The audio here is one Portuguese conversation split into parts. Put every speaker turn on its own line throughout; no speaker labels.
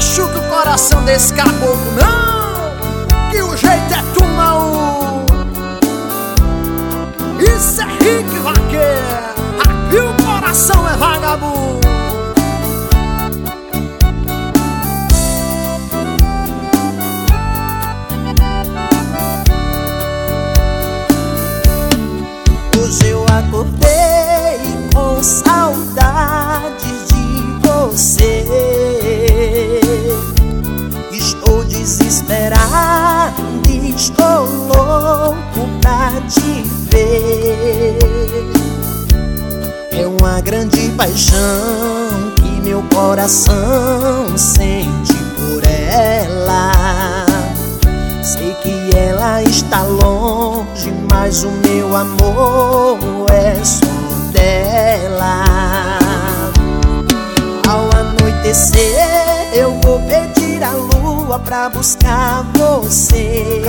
machuca o coração desse caboclo, não, que o jeito é tomar um. Isso é Rick Vaqueiro, aqui o coração é vagabundo.
Hoje eu acordei com saudade de você. Estou desesperado, estou louco pra te ver. É uma grande paixão que meu coração sente por ela. Sei que ela está longe, mas o meu amor é só dela. Ao anoitecer eu vou pedir a lua pra buscar você.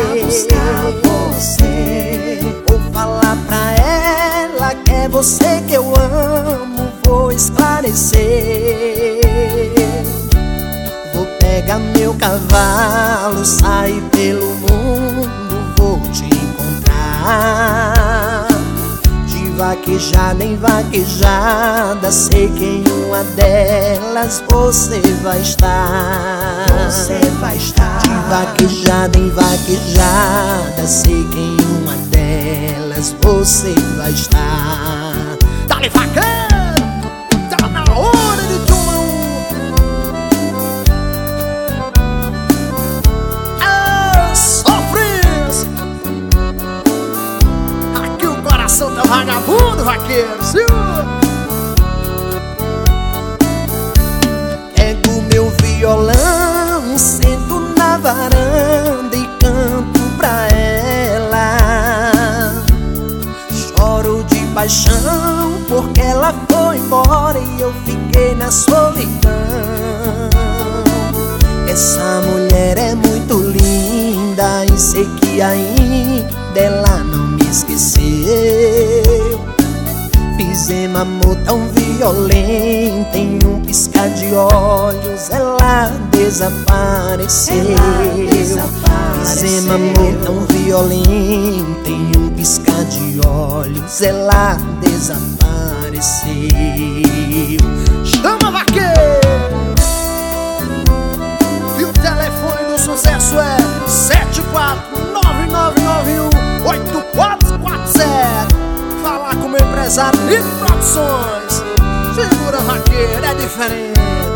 Vou falar pra ela que é você que eu amo, vou esclarecer. Vou pegar meu cavalo, sair pelo mundo, vou te encontrar. De vaquejada em vaquejada, sei que em uma delas você vai estar. De vaquejada em vaquejada, sei que em uma delas você vai estar.
Dale vaqueiro, tá na hora de tomar um. Sofres, aqui o coração tá vagabundo, vaqueiro, viu?
Pego meu violão, sento na varanda e canto pra ela. Choro de paixão porque ela foi embora e eu fiquei na solidão. Essa mulher é muito linda e sei que ainda ela não me esqueceu. Fizemos amor tão violento, em um piscar de olhos ela desapareceu. Fizemos amor tão violento, em um piscar de olhos ela desapareceu.
Chama vaqueiro! E o telefone do sucesso é 7499918440. Falar com o meu empresário Nico Produções. Segura vaqueiro, é diferente.